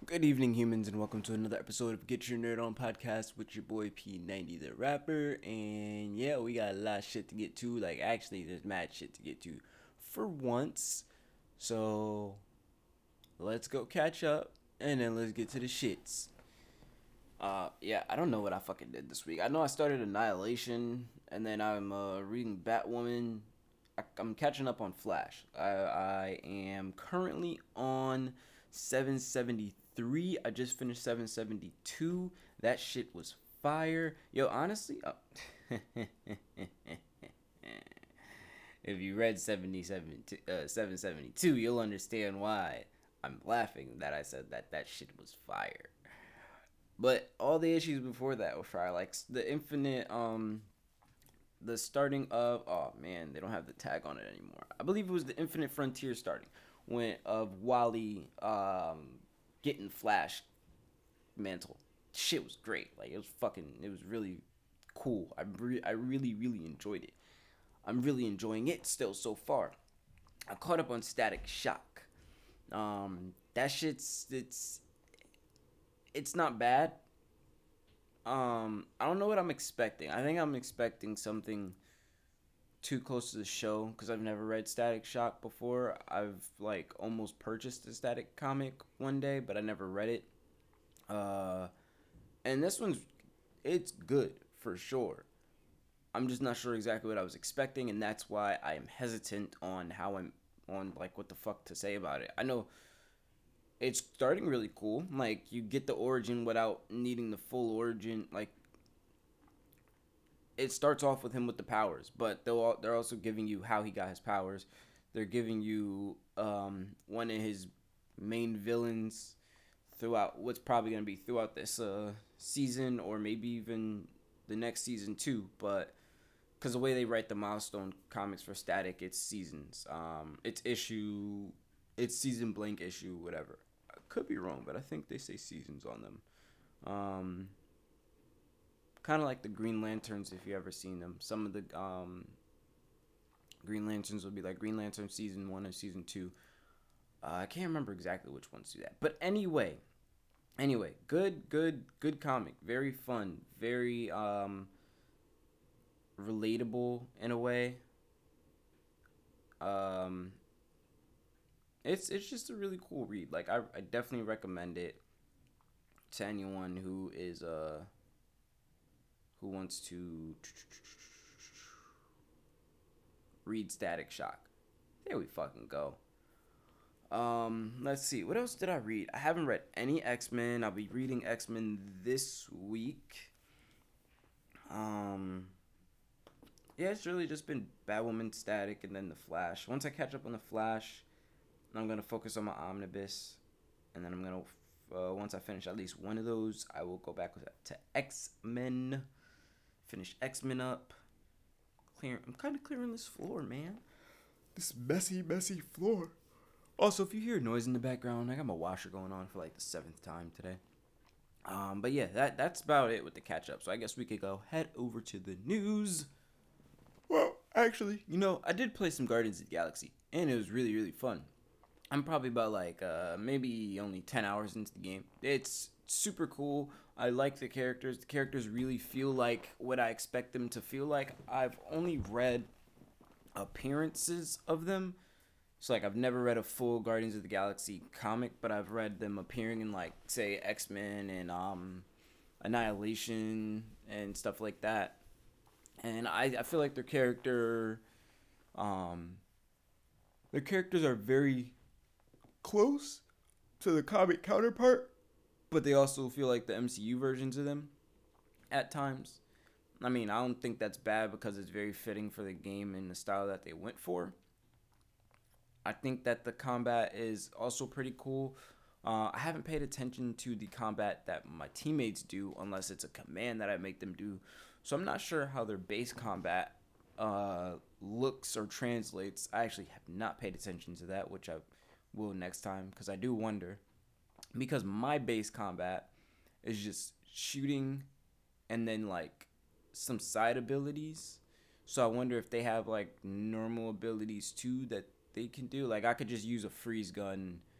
Good evening, humans, and welcome to another episode of Get Your Nerd On podcast with your boy P90 the rapper. And yeah, we got a lot of shit to get to. Like, actually, there's mad shit to get to for once. So let's go catch up and then let's get to the shits. Yeah, I don't know what I fucking did this week. I know I started Annihilation and then I'm reading Batwoman. I'm catching up on Flash. I am currently on 773. I just finished 772. That shit was fire. Yo, honestly, if you read 772, you'll understand why I'm laughing that I said that shit was fire. But all the issues before that were fire. Like the Infinite, the starting of, oh man, they don't have the tag on it anymore. I believe it was the Infinite Frontier starting when of Wally getting Flash mantle. Shit was great. Like it was really cool. I really enjoyed it. I'm really enjoying it still so far. I caught up on Static Shock. That shit's it's not bad. I don't know what I'm expecting. I think I'm expecting something too close to the show because I've never read Static Shock before. I've like almost purchased a Static comic one day, but I never read it. Uh, and this one's it's good for sure. I'm just not sure exactly what I was expecting, and that's why I am hesitant on how I'm on like what the fuck to say about it. I know it's starting really cool. Like you get the origin without needing the full origin. Like it starts off with him with the powers, but they're also giving you how he got his powers. They're giving you one of his main villains throughout what's probably gonna be throughout this season or maybe even the next season too. But because the way they write the milestone comics for Static, it's seasons. It's season blank issue, whatever. I could be wrong, but I think they say seasons on them. Um, Kind of like the Green Lanterns, if you ever seen them. Some of the Green Lanterns will be like Green Lantern season 1 and season 2. I can't remember exactly which ones do that, but anyway, good comic. Very fun, very relatable in a way. Um, it's just a really cool read. Like I definitely recommend it to anyone who wants to read Static Shock. There we fucking go. Let's see. What else did I read? I haven't read any X-Men. I'll be reading X-Men this week. Um, yeah, it's really just been Batwoman, Static, and then the Flash. Once I catch up on the Flash, I'm gonna focus on my Omnibus, and then I'm gonna once I finish at least one of those, I will go back to X-Men. Finish X-Men up. I'm kind of clearing this floor, man. This messy floor. Also, if you hear noise in the background, I got my washer going on for like the 7th time today. But yeah, that's about it with the catch up. So I guess we could go head over to the news. Well, actually, I did play some Guardians of the Galaxy, and it was really fun. I'm probably about like maybe only 10 hours into the game. It's super cool. I like the characters. The characters really feel like what I expect them to feel like. I've only read appearances of them. So like I've never read a full Guardians of the Galaxy comic, but I've read them appearing in like say X-Men and Annihilation and stuff like that. And I feel like um their characters are very close to the comic counterpart, but they also feel like the MCU versions of them at times. I mean, I don't think that's bad because it's very fitting for the game and the style that they went for. I think that the combat is also pretty cool. I haven't paid attention to the combat that my teammates do unless it's a command that I make them do. So I'm not sure how their base combat looks or translates. I actually have not paid attention to that, which I will next time because I do wonder. Because my base combat is just shooting and then like some side abilities. So I wonder if they have like normal abilities too that they can do. Like I could just use a freeze gun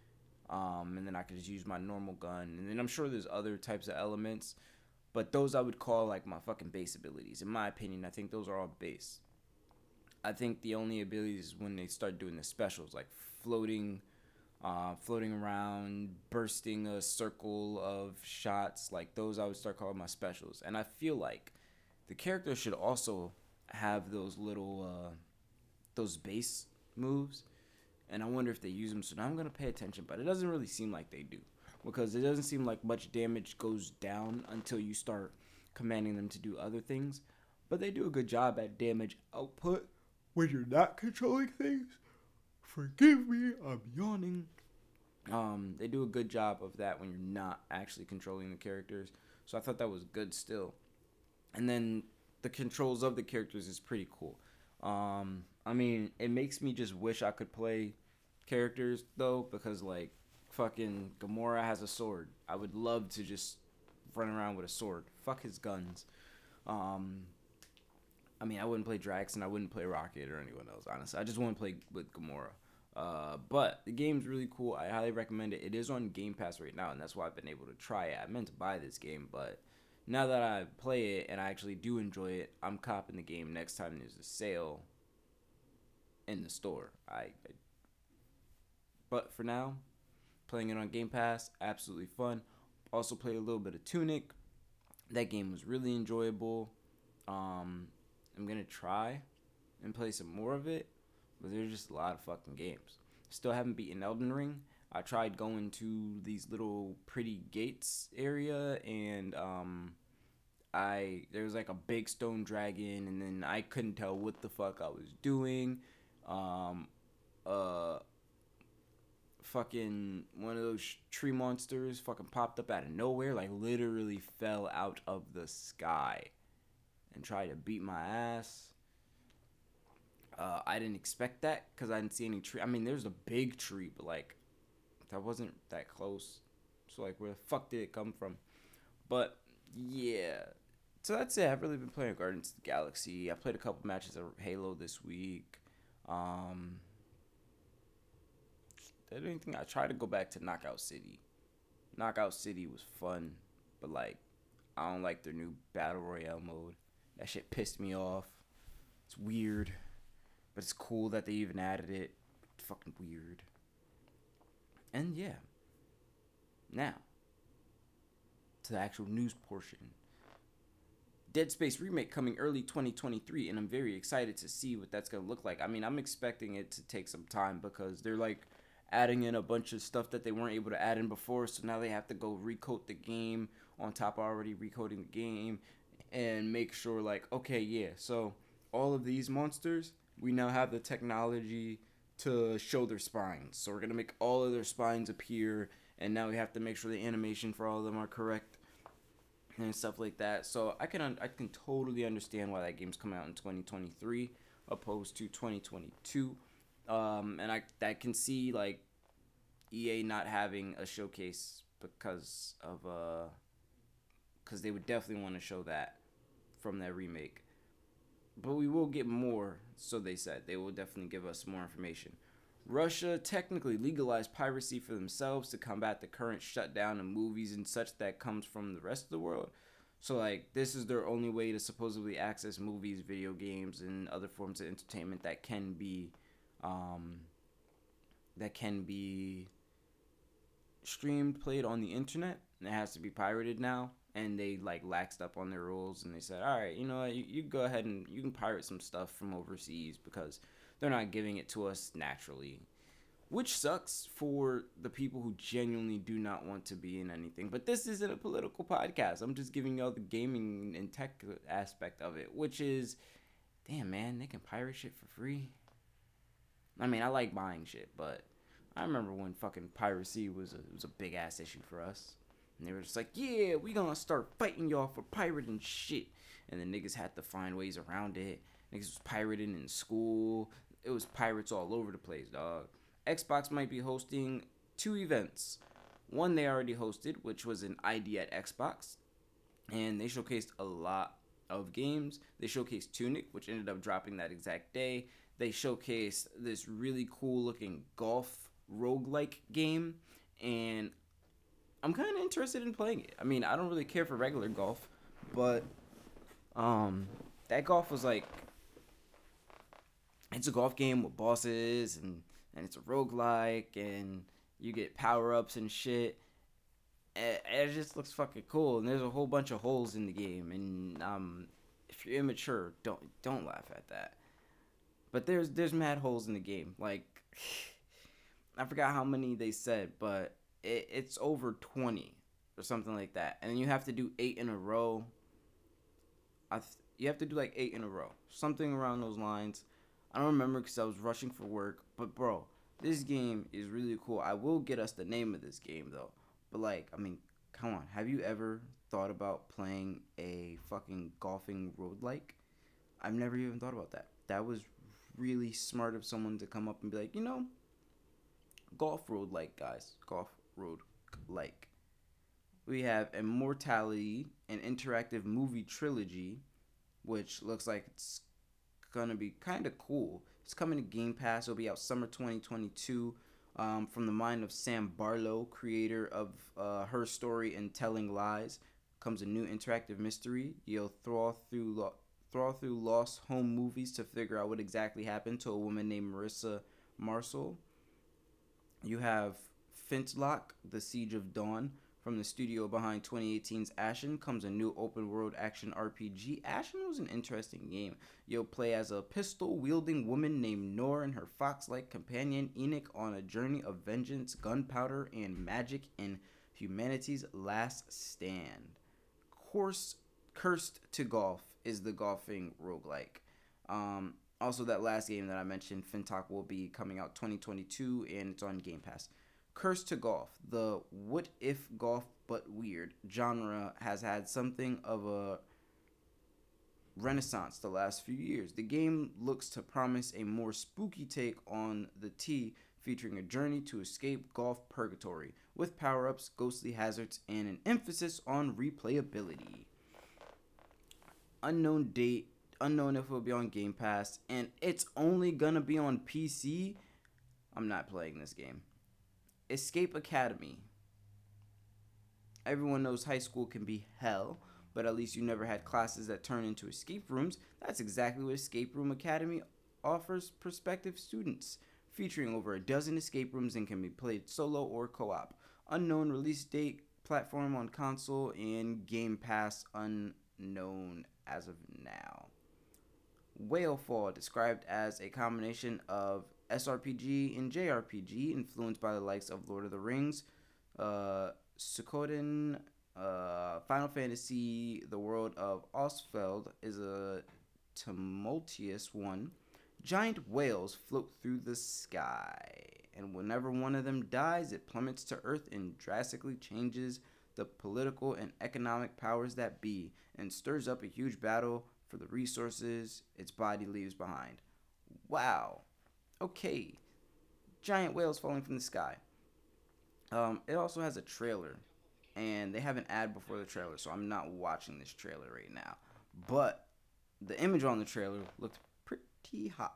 And then I could just use my normal gun. And then I'm sure there's other types of elements, but those I would call like my fucking base abilities. In my opinion, I think those are all base. I think the only abilities is when they start doing the specials, like floating, floating around, bursting a circle of shots. Like those, I would start calling my specials. And I feel like the character should also have those little, those base moves. And I wonder if they use them. So now I'm gonna pay attention, but it doesn't really seem like they do, because it doesn't seem like much damage goes down until you start commanding them to do other things. But they do a good job at damage output when you're not controlling things. Forgive me, I'm yawning. They do a good job of that when you're not actually controlling the characters. So I thought that was good still. And then the controls of the characters is pretty cool. I mean, it makes me just wish I could play characters though, because like fucking Gamora has a sword. I would love to just run around with a sword. Fuck his guns. Um, I mean, I wouldn't play Drax and I wouldn't play Rocket or anyone else, honestly. I just want to play with Gamora. But the game's really cool. I highly recommend it. It is on Game Pass right now, and that's why I've been able to try it. I meant to buy this game, but now that I play it and I actually do enjoy it, I'm copping the game next time there's a sale in the store. But for now, playing it on Game Pass, absolutely fun. Also played a little bit of Tunic. That game was really enjoyable. I'm gonna try and play some more of it, but there's just a lot of fucking games. Still haven't beaten Elden Ring. I tried going to these little pretty gates area, and I there was like a big stone dragon, and then I couldn't tell what the fuck I was doing. Um, uh, Fucking one of those tree monsters fucking popped up out of nowhere, like literally fell out of the sky and tried to beat my ass. I didn't expect that because I didn't see any tree. I mean, there's a big tree, but like that wasn't that close. So like, where the fuck did it come from? But yeah, so that's it. I've really been playing Guardians of the Galaxy. I played a couple matches of Halo this week. Um, did anything? I tried to go back to Knockout City. Knockout City was fun, but like, I don't like their new battle royale mode. That shit pissed me off. It's weird, but it's cool that they even added it. It's fucking weird. And yeah, now to the actual news portion. Dead Space remake coming early 2023, and I'm very excited to see what that's gonna look like. I mean, I'm expecting it to take some time because they're like adding in a bunch of stuff that they weren't able to add in before, so now they have to go recoat the game on top of already recoding the game and make sure like, okay, yeah, so all of these monsters, we now have the technology to show their spines. So we're gonna make all of their spines appear, and now we have to make sure the animation for all of them are correct and stuff like that. So I can totally understand why that game's coming out in 2023 opposed to 2022. And I can see like EA not having a showcase because they would definitely want to show that from that remake. But we will get more, so they said. They will definitely give us more information. Russia technically legalized piracy for themselves to combat the current shutdown of movies and such that comes from the rest of the world. So, like, this is their only way to supposedly access movies, video games, and other forms of entertainment um, that can be streamed, played on the internet. And it has to be pirated now. And they, like, laxed up on their rules, and they said, all right, you know what, you go ahead and you can pirate some stuff from overseas because they're not giving it to us naturally, which sucks for the people who genuinely do not want to be in anything. But this isn't a political podcast. I'm just giving y'all the gaming and tech aspect of it, which is, damn, man, they can pirate shit for free. I mean, I like buying shit, but I remember when fucking piracy was a big ass issue for us. And they were just like, yeah, we gonna start fighting y'all for pirating shit. And the niggas had to find ways around it. Niggas was pirating in school. It was pirates all over the place, dog. Xbox might be hosting 2 events. One they already hosted, which was an ID at Xbox. And they showcased a lot of games. They showcased Tunic, which ended up dropping that exact day. They showcased this really cool looking golf roguelike game. and I'm kind of interested in playing it. I mean, I don't really care for regular golf, but um, that golf was like it's a golf game with bosses and it's a roguelike and you get power ups and shit. It just looks fucking cool, and there's a whole bunch of holes in the game, and if you're immature, don't laugh at that. But there's mad holes in the game. Like I forgot how many they said, but it's over 20 or something like that, and you have to do 8 in a row. You have to do like 8 in a row, something around those lines. I don't remember because I was rushing for work. But bro, this game is really cool. I will get us the name of this game though. But like, I mean, come on. Have you ever thought about playing a fucking golfing road like? I've never even thought about that. That was really smart of someone to come up and be like, golf road like, guys. Golf road like. We have Immortality, an interactive movie trilogy, which looks like it's gonna be kind of cool. It's coming to Game Pass. It'll be out summer 2022. From the mind of Sam Barlow, creator of Her Story and Telling Lies, comes a new interactive mystery. You'll thrawl through lost home movies to figure out what exactly happened to a woman named Marissa Marcel. You have Flintlock, The Siege of Dawn. From the studio behind 2018's Ashen comes a new open world action RPG. Ashen was an interesting game. You'll play as a pistol wielding woman named Nor and her fox like companion Enoch on a journey of vengeance, gunpowder, and magic in humanity's last stand. Course Cursed to Golf is the golfing roguelike. Also, that last game that I mentioned, Fintok, will be coming out 2022 and it's on Game Pass. Cursed to Golf, the what if golf but weird genre, has had something of a renaissance the last few years. The game looks to promise a more spooky take on the tee, featuring a journey to escape golf purgatory with power ups, ghostly hazards, and an emphasis on replayability. Unknown date, unknown if it'll be on Game Pass, and it's only gonna be on PC. I'm not playing this game. Escape Academy. Everyone knows high school can be hell, but at least you never had classes that turn into escape rooms. That's exactly what Escape Room Academy offers prospective students, featuring over a dozen escape rooms and can be played solo or co op. Unknown release date, platform on console, and Game Pass unknown as of now. Whalefall, described as a combination of SRPG and JRPG, influenced by the likes of Lord of the Rings, Suikoden, Final Fantasy. The world of Osfeld is a tumultuous one. Giant whales float through the sky, and whenever one of them dies, it plummets to Earth and drastically changes the political and economic powers that be, and stirs up a huge battle for the resources its body leaves behind. Wow. Okay. Giant whales falling from the sky. It also has a trailer, and they have an ad before the trailer, so I'm not watching this trailer right now. But the image on the trailer looked pretty hot.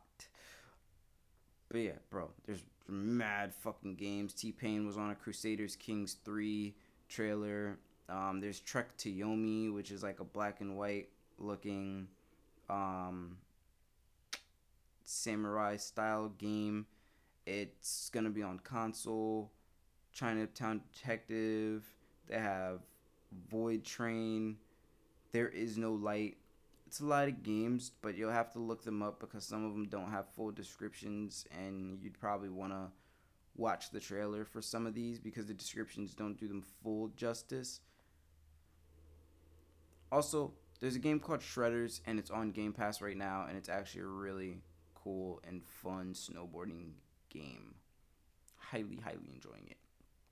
But yeah, bro, there's mad fucking games. T Pain was on a Crusaders Kings 3 trailer. There's Trek to Yomi, which is like a black and white looking um, samurai style game. It's gonna be on console. Chinatown Detective. They have Void Train. There is no light. It's a lot of games, but you'll have to look them up because some of them don't have full descriptions, and you'd probably want to watch the trailer for some of these because the descriptions don't do them full justice. Also, there's a game called Shredders, and it's on Game Pass right now, and it's actually a really cool and fun snowboarding game. Highly, highly enjoying it.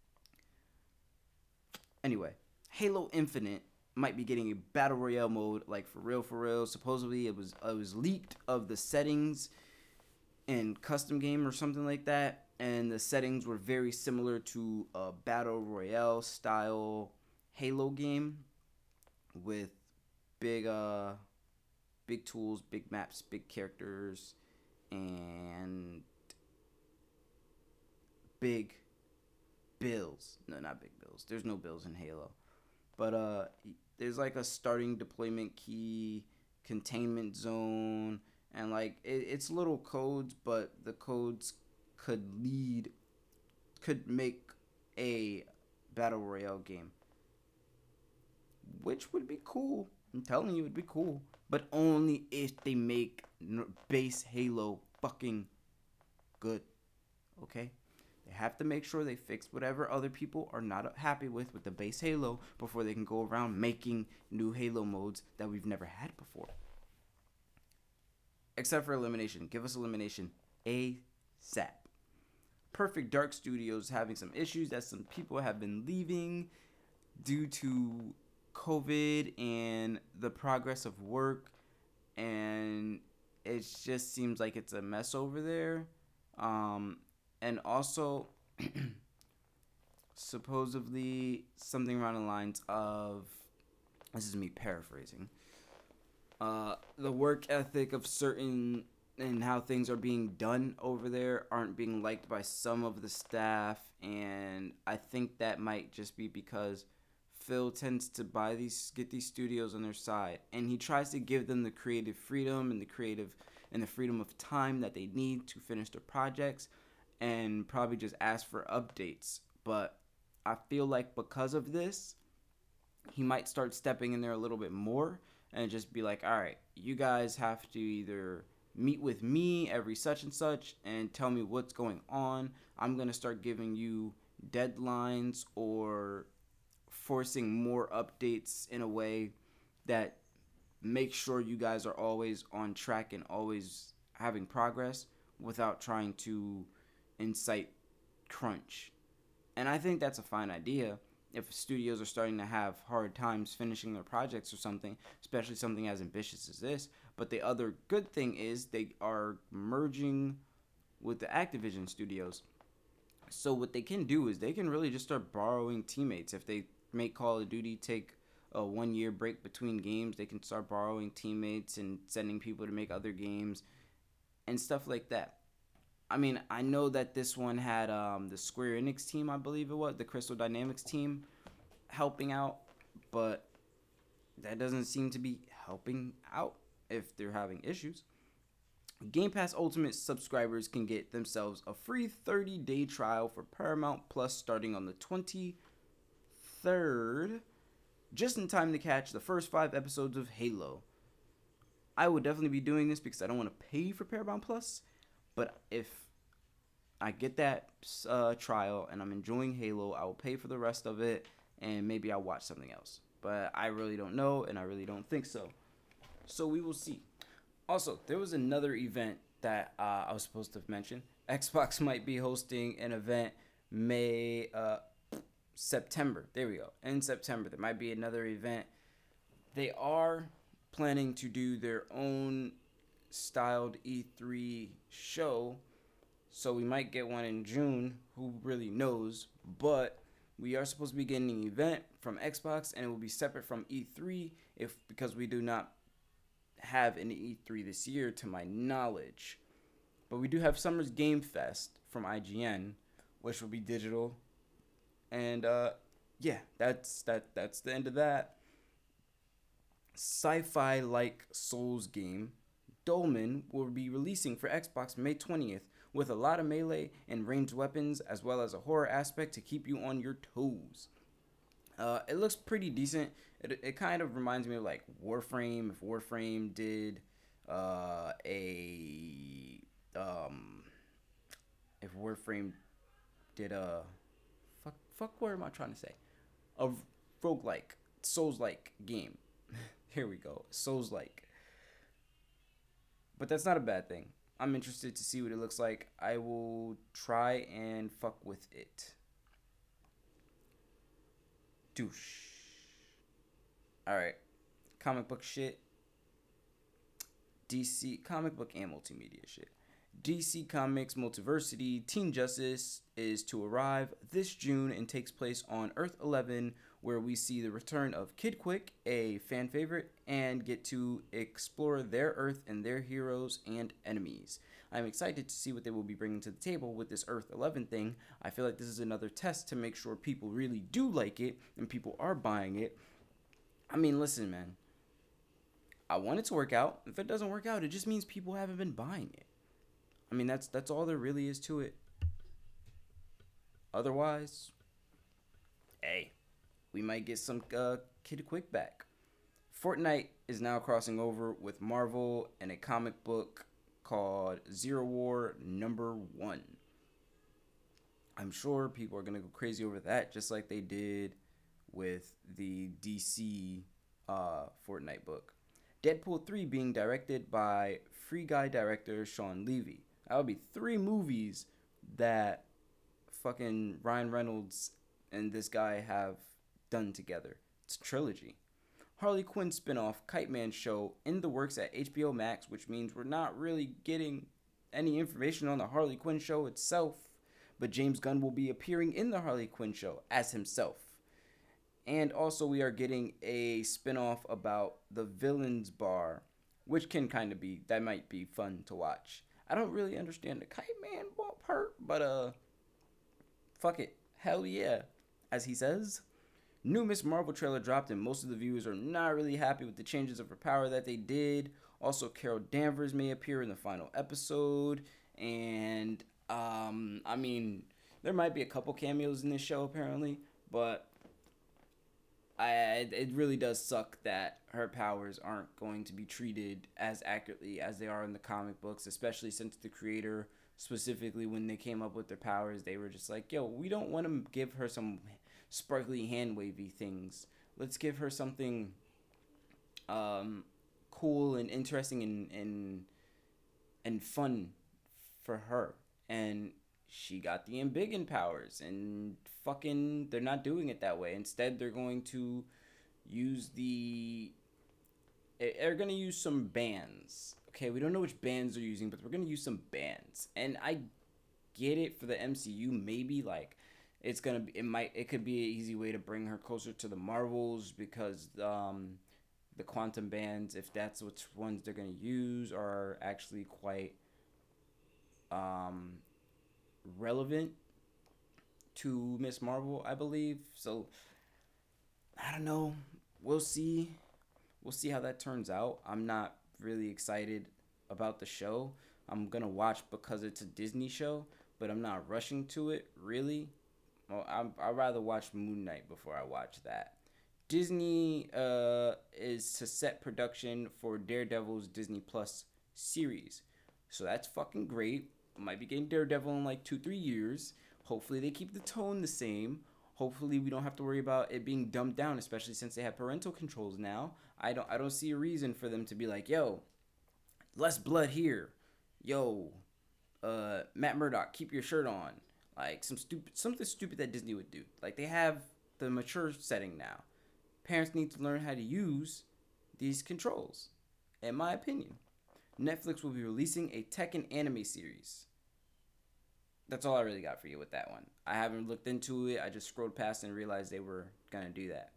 Anyway, Halo Infinite might be getting a battle royale mode, like for real, for real. Supposedly, it was leaked of the settings in custom game or something like that, and the settings were very similar to a battle royale style Halo game with big big tools, big maps, big characters, and big bills. No, not big bills. There's no bills in Halo. But there's like a starting deployment key, containment zone, and like it's little codes, but the codes could make a battle royale game, which would be cool. I'm telling you, it'd be cool, but only if they make base Halo fucking good. Okay. They have to make sure they fix whatever other people are not happy with the base Halo before they can go around making new Halo modes that we've never had before. Except for Elimination. Give us Elimination ASAP. Perfect Dark Studios having some issues that some people have been leaving due to COVID and the progress of work, and it just seems like it's a mess over there. And also, supposedly something around the lines of, this is me paraphrasing, the work ethic of certain and how things are being done over there aren't being liked by some of the staff, and I think that might just be because Phil tends to get these studios on their side, and he tries to give them the creative freedom and the freedom of time that they need to finish their projects, and probably just ask for updates. But I feel like because of this, he might start stepping in there a little bit more and just be like, all right, you guys have to either meet with me every such and such and tell me what's going on. I'm going to start giving you deadlines or forcing more updates in a way that makes sure you guys are always on track and always having progress without trying to incite crunch. And I think that's a fine idea if studios are starting to have hard times finishing their projects or something, especially something as ambitious as this. But the other good thing is they are merging with the Activision studios. So what they can do is they can really just start borrowing teammates. If they make Call of Duty take a 1 year break between games, they can start borrowing teammates and sending people to make other games and stuff like that. I mean, I know that this one had the Square Enix team, I believe it was, the Crystal Dynamics team, helping out, but that doesn't seem to be helping out if they're having issues. Game Pass Ultimate subscribers can get themselves a free 30-day trial for Paramount Plus starting on the 23rd, just in time to catch the first 5 episodes of Halo. I would definitely be doing this because I don't want to pay for Paramount Plus. But if I get that trial and I'm enjoying Halo, I will pay for the rest of it, and maybe I'll watch something else. But I really don't know, and I really don't think so. So we will see. Also, there was another event that I was supposed to mention. Xbox might be hosting an event September. There we go. In September, there might be another event. They are planning to do their own styled E3 show, so we might get one in June. Who really knows? But we are supposed to be getting an event from Xbox, and it will be separate from E3 because we do not have an E3 this year to my knowledge. But we do have Summer's Game Fest from IGN, which will be digital. And yeah, that's the end of that. Sci-fi like Souls game Dolmen will be releasing for Xbox May 20th with a lot of melee and ranged weapons as well as a horror aspect to keep you on your toes. It looks pretty decent. It kind of reminds me of like Warframe. If Warframe did if Warframe did a what am I trying to say? A roguelike, Souls-like game. Here we go. Souls-like. But that's not a bad thing. I'm interested to see what it looks like. I will try and fuck with it. Douche. Alright. Comic book shit. DC comic book and multimedia shit. DC Comics Multiversity Teen Justice is to arrive this June and takes place on Earth 11, where we see the return of Kid Quick, a fan favorite, and get to explore their Earth and their heroes and enemies. I'm excited to see what they will be bringing to the table with this Earth 11 thing. I feel like this is another test to make sure people really do like it and people are buying it. I mean, listen, man. I want it to work out. If it doesn't work out, it just means people haven't been buying it. I mean, that's all there really is to it. Otherwise, hey, we might get some Kid Quick back. Fortnite is now crossing over with Marvel and a comic book called Zero War Number 1. I'm sure people are going to go crazy over that, just like they did with the DC Fortnite book. Deadpool 3 being directed by Free Guy director Sean Levy. That would be 3 movies that fucking Ryan Reynolds and this guy have done together. It's a trilogy. Harley Quinn spinoff Kite Man show in the works at HBO Max, which means we're not really getting any information on the Harley Quinn show itself, but James Gunn will be appearing in the Harley Quinn show as himself. And also we are getting a spinoff about the Villains Bar, which can kind of be, that might be fun to watch. I don't really understand the Kite Man part, but fuck it. Hell yeah, as he says. New Miss Marvel trailer dropped and most of the viewers are not really happy with the changes of her power that they did. Also, Carol Danvers may appear in the final episode. And, I mean, there might be a couple cameos in this show apparently. But it really does suck that her powers aren't going to be treated as accurately as they are in the comic books. Especially since the creator, specifically when they came up with their powers, they were just like, yo, we don't want to give her some sparkly hand wavy things. Let's give her something cool and interesting and fun for her. And she got the Embiggen powers, and fucking they're not doing it that way. Instead, they're going to use they're going to use some bands. Okay, we don't know which bands they're using, but we're going to use some bands. And I get it for the MCU, maybe like it could be an easy way to bring her closer to the Marvels, because the quantum bands, if that's which ones they're going to use, are actually quite relevant to Miss Marvel, I believe. So I don't know. We'll see how that turns out. I'm not really excited about the show. I'm going to watch because it's a Disney show, but I'm not rushing to it, really. Well, I'd rather watch Moon Knight before I watch that. Disney is to set production for Daredevil's Disney Plus series. So that's fucking great. Might be getting Daredevil in like 2-3 years. Hopefully they keep the tone the same. Hopefully we don't have to worry about it being dumbed down, especially since they have parental controls now. I don't see a reason for them to be like, yo, less blood here. Yo, Matt Murdock, keep your shirt on. Like something stupid that Disney would do. Like they have the mature setting now. Parents need to learn how to use these controls, in my opinion. Netflix will be releasing a Tekken anime series. That's all I really got for you with that one. I haven't looked into it. I just scrolled past and realized they were going to do that.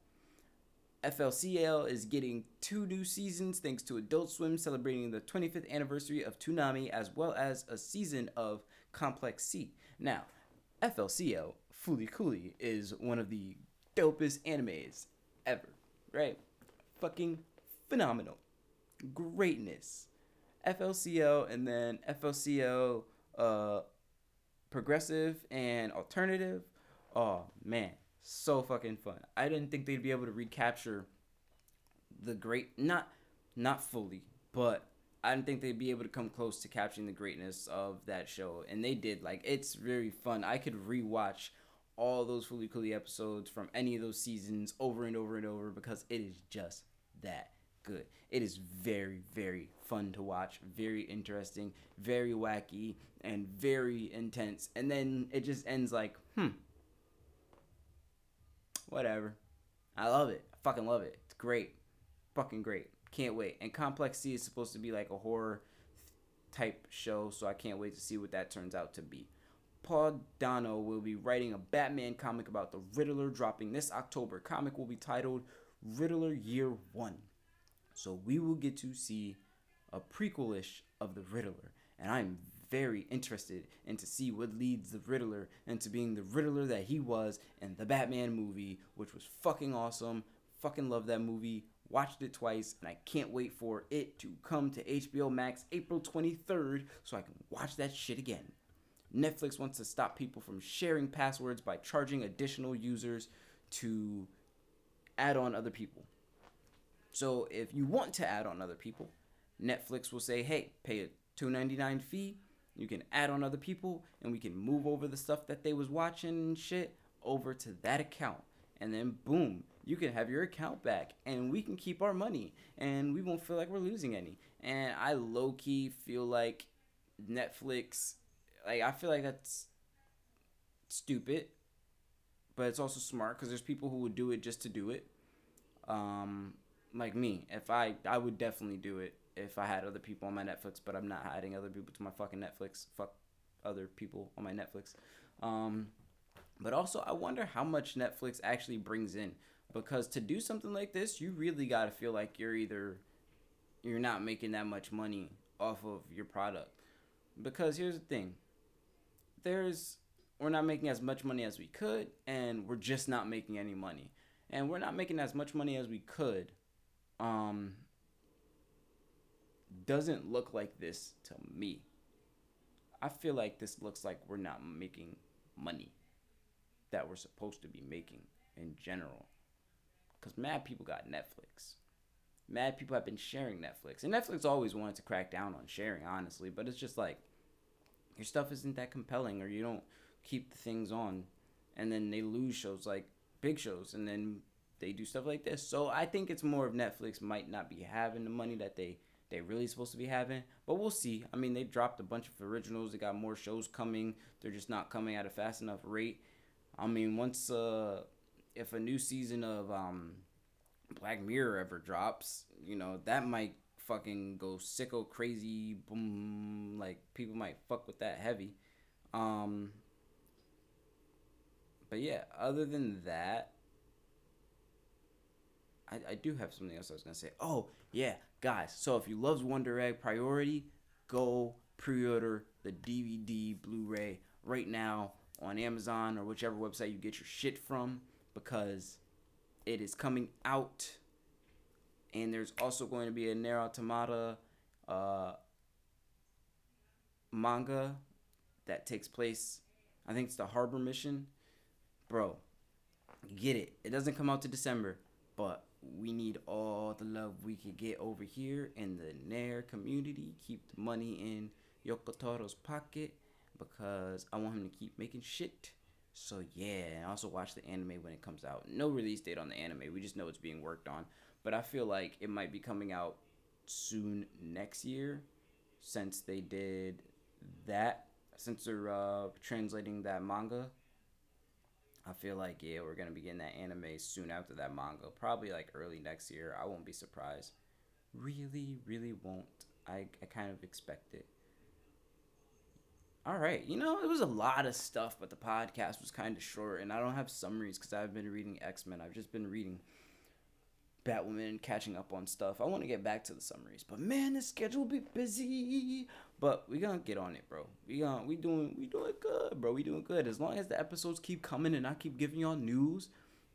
FLCL is getting 2 new seasons thanks to Adult Swim celebrating the 25th anniversary of Toonami, as well as a season of Complex C. Now, FLCL, Fooly Cooly, is one of the dopest animes ever, right? Fucking phenomenal. Greatness. FLCL and then FLCL progressive and alternative. Oh man, so fucking fun. I didn't think they'd be able to recapture the great, not fully, but I didn't think they'd be able to come close to capturing the greatness of that show, and they did. Like, it's very fun. I could rewatch all those Fooly Cooly episodes from any of those seasons over and over and over because it is just that good. It is very, very fun to watch, very interesting, very wacky, and very intense. And then it just ends like, whatever. I love it. I fucking love it. It's great. Fucking great. Can't wait. And Complex C is supposed to be like a horror type show, so I can't wait to see what that turns out to be. Paul Dano will be writing a Batman comic about the Riddler, dropping this October. Comic will be titled Riddler Year 1. So we will get to see a prequel-ish of the Riddler, and I'm very interested in to see what leads the Riddler into being the Riddler that he was in the Batman movie, which was fucking awesome. Fucking love that movie. Watched it twice, and I can't wait for it to come to HBO Max April 23rd so I can watch that shit again. Netflix wants to stop people from sharing passwords by charging additional users to add on other people. So if you want to add on other people, Netflix will say, hey, pay a $2.99 fee. You can add on other people, and we can move over the stuff that they was watching and shit over to that account. And then boom, you can have your account back, and we can keep our money, and we won't feel like we're losing any. And I low-key feel like Netflix, like, I feel like that's stupid, but it's also smart because there's people who would do it just to do it. Like me, if I would definitely do it if I had other people on my Netflix, but I'm not adding other people to my fucking Netflix. Fuck other people on my Netflix. But also, I wonder how much Netflix actually brings in, because to do something like this, you really gotta feel like you're not making that much money off of your product. Because here's the thing, we're not making as much money as we could, and we're just not making any money, and we're not making as much money as we could. Doesn't look like this to me. I feel like this looks like we're not making money that we're supposed to be making in general. Because mad people got Netflix. Mad people have been sharing Netflix. And Netflix always wanted to crack down on sharing, honestly. But it's just like, your stuff isn't that compelling, or you don't keep the things on. And then they lose shows, like big shows. And then they do stuff like this. So I think it's more of Netflix might not be having the money that they really supposed to be having, but we'll see. I mean, they dropped a bunch of originals. They got more shows coming. They're just not coming at a fast enough rate. I mean, once if a new season of Black Mirror ever drops, that might fucking go sicko crazy, boom, like people might fuck with that heavy. Um but yeah, other than that, I do have something else I was gonna say. Oh yeah, guys. So if you love Wonder Egg Priority, go pre-order the DVD Blu-ray right now on Amazon or whichever website you get your shit from, because it is coming out. And there's also going to be a Nier Automata manga that takes place. I think it's the Harbor Mission, bro. Get it. It doesn't come out to December, but we need all the love we can get over here in the Nair community. Keep the money in Yoko Toro's pocket, because I want him to keep making shit. So yeah, and also watch the anime when it comes out. No release date on the anime. We just know it's being worked on. But I feel like it might be coming out soon next year, since they did that. Since they're translating that manga, I feel like, yeah, we're gonna be getting that anime soon after that manga. Probably like early next year. I won't be surprised. Really, really won't. I kind of expect it. All right, it was a lot of stuff, but the podcast was kind of short, and I don't have summaries because I've been reading X-Men. I've just been reading Batwoman and catching up on stuff. I want to get back to the summaries, but man, the schedule will be busy. But we gonna get on it, bro. We doing good, bro. We doing good. As long as the episodes keep coming and I keep giving y'all news,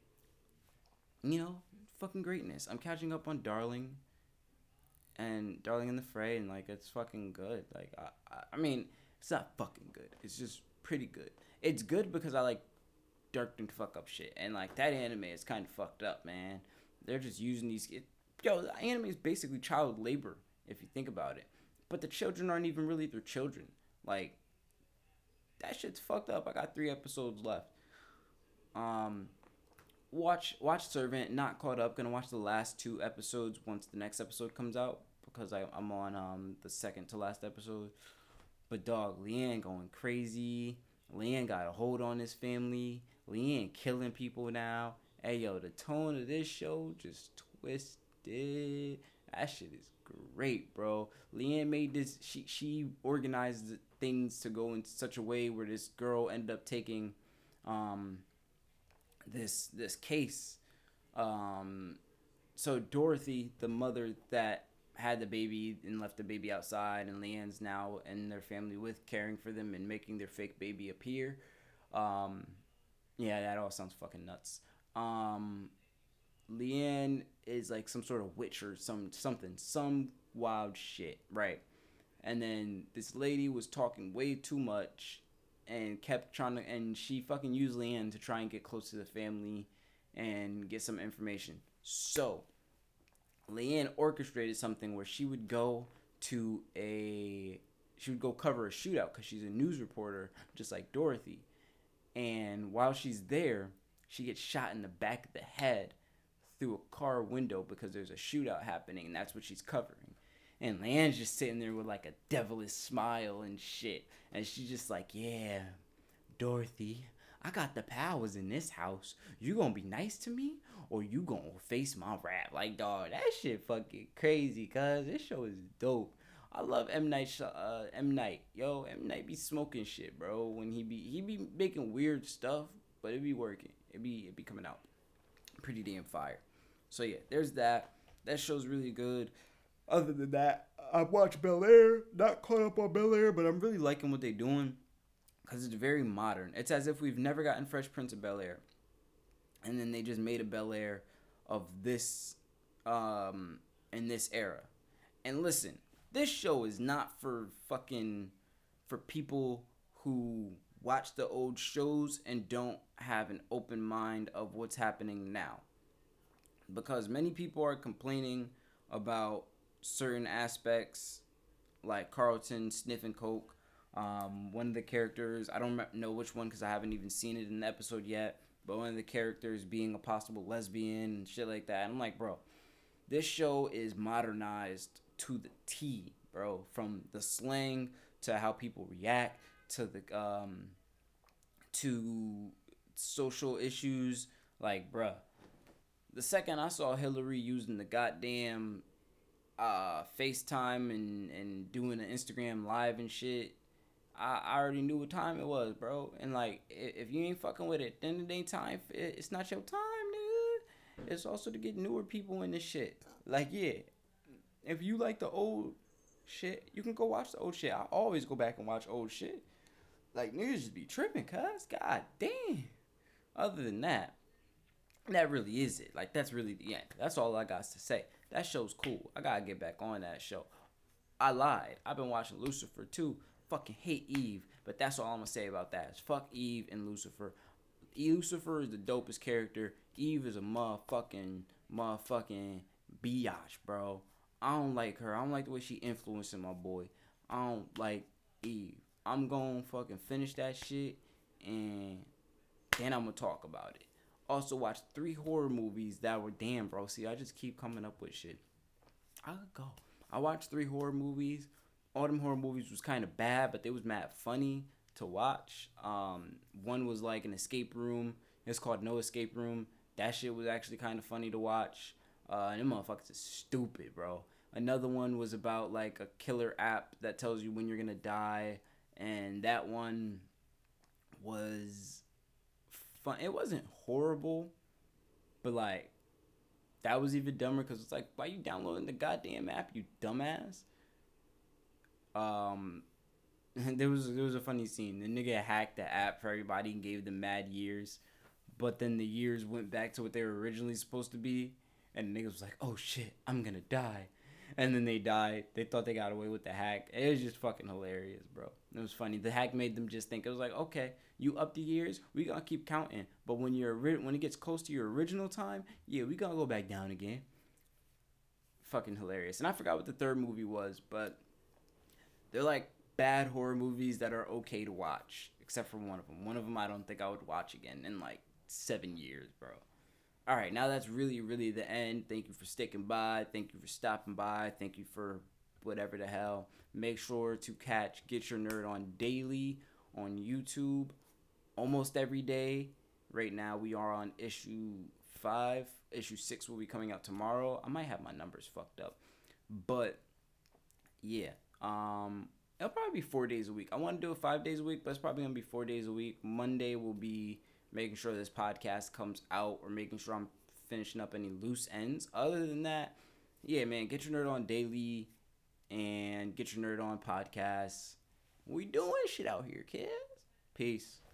fucking greatness. I'm catching up on Darling in the Fray, and like it's fucking good. Like I mean, it's not fucking good. It's just pretty good. It's good because I like dark and fuck up shit, and like that anime is kind of fucked up, man. They're just using the anime is basically child labor if you think about it. But the children aren't even really their children. Like, that shit's fucked up. I got 3 episodes left. Um, watch Servant. Not caught up. Gonna watch the last 2 episodes once the next episode comes out, because I'm on the second to last episode. But dog, Leanne going crazy. Leanne got a hold on his family. Leanne killing people now. Hey yo, the tone of this show just twisted. That shit is great, bro. Leanne made this. She organized things to go in such a way where this girl ended up taking, this case. So Dorothy, the mother that had the baby and left the baby outside, and Leanne's now and their family with caring for them and making their fake baby appear. Um, yeah, that all sounds fucking nuts. Um, Leanne is like some sort of witch or some wild shit, right? And then this lady was talking way too much and kept trying to, and she fucking used Leanne to try and get close to the family and get some information. So Leanne orchestrated something where she would go cover a shootout because she's a news reporter just like Dorothy. And while she's there, she gets shot in the back of the head through a car window because there's a shootout happening, and that's what she's covering. And Leanne's just sitting there with like a devilish smile and shit. And she's just like, yeah, Dorothy, I got the powers in this house. You gonna be nice to me or you gonna face my wrath? Like, dog, that shit fucking crazy, cuz this show is dope. I love M Night. M Night, yo, M Night be smoking shit, bro. When he be making weird stuff, but it be working. It be coming out pretty damn fire. So yeah, there's that. That show's really good. Other than that, I watched Bel Air. Not caught up on Bel Air, but I'm really liking what they're doing because it's very modern. It's as if we've never gotten Fresh Prince of Bel Air, and then they just made a Bel Air of this, in this era. And listen, this show is not for people who watch the old shows and don't have an open mind of what's happening now, because many people are complaining about certain aspects, like Carlton sniffing coke. One of the characters, I don't know which one because I haven't even seen it in the episode yet, but one of the characters being a possible lesbian and shit like that. I'm like, bro, this show is modernized to the T, bro. From the slang to how people react to the to social issues. Like, bruh, the second I saw Hillary using the goddamn FaceTime and doing an Instagram live and shit, I already knew what time it was, bro. And like, if you ain't fucking with it, then it ain't time. It's not your time, nigga. It's also to get newer people in this shit. Like, yeah, if you like the old shit, you can go watch the old shit. I always go back and watch old shit. Like, niggas just be tripping, cuz. God damn. Other than that, that really is it. Like, that's really the end. That's all I got to say. That show's cool. I gotta get back on that show. I lied. I've been watching Lucifer too. Fucking hate Eve, but that's all I'm gonna say about that. Is fuck Eve and Lucifer. Lucifer is the dopest character. Eve is a motherfucking biatch, bro. I don't like her. I don't like the way she influencing my boy. I don't like Eve. I'm gonna fucking finish that shit and then I'm gonna talk about it. Also watched 3 horror movies that were damn, bro. See, I just keep coming up with shit. I could go. I watched 3 horror movies. All them horror movies was kind of bad, but they was mad funny to watch. One was like an escape room. It's called No Escape Room. That shit was actually kind of funny to watch. And them motherfuckers is stupid, bro. Another one was about like a killer app that tells you when you're gonna die, and that one was fun. It wasn't horrible, but like that was even dumber because it's like, why you downloading the goddamn app, you dumbass? There was a funny scene. The nigga hacked the app for everybody and gave them mad years, but then the years went back to what they were originally supposed to be, and the nigga was like, "Oh shit, I'm gonna die," and then they died. They thought they got away with the hack. It was just fucking hilarious, bro. It was funny. The hack made them just think it was like, okay, you up the years, we gonna keep counting, but when when it gets close to your original time, yeah, we gonna go back down again. Fucking hilarious. And I forgot what the third movie was, but they're like bad horror movies that are okay to watch, except for one of them. One of them I don't think I would watch again in like 7 years, bro. All right, now that's really, really the end. Thank you for sticking by. Thank you for stopping by. Thank you for whatever the hell. Make sure to catch Get Your Nerd on daily on YouTube almost every day. Right now we are on issue 5. Issue 6 will be coming out tomorrow. I might have my numbers fucked up. But yeah. It'll probably be 4 days a week. I want to do it 5 days a week, but it's probably gonna be 4 days a week. Monday will be making sure this podcast comes out or making sure I'm finishing up any loose ends. Other than that, Yeah, man, Get Your Nerd On daily and Get Your Nerd On podcasts. We doing shit out here, kids. Peace.